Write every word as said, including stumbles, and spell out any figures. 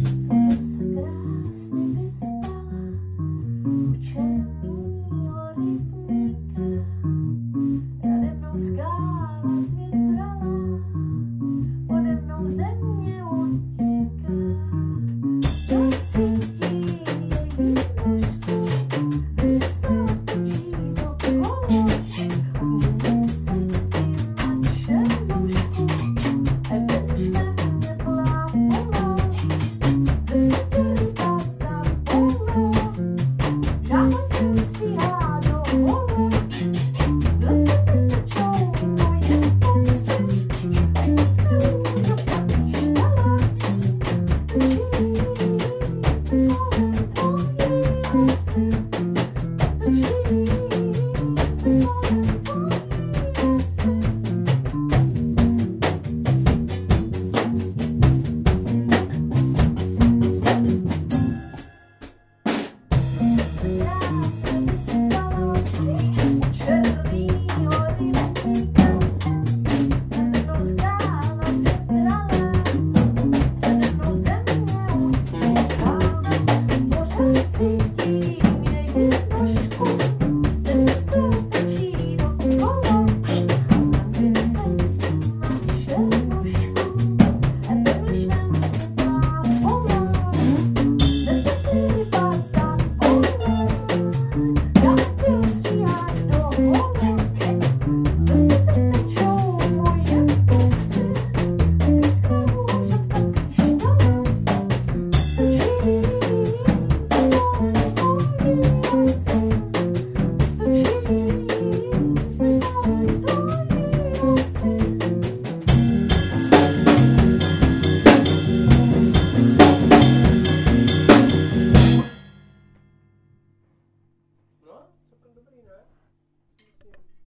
To jsem se krásně vyspala u černýho rybníka. Nade mnou skála zvětrala, pode mnou země utíká. Já cítím její nožku, země se otočí dokola. Změní se tím na černošku, a beruška mě plápola. Země tě ryba zabola, žába tě stříhá do hola. Rozsype tečou moje posy, a jak skrou do kapštala.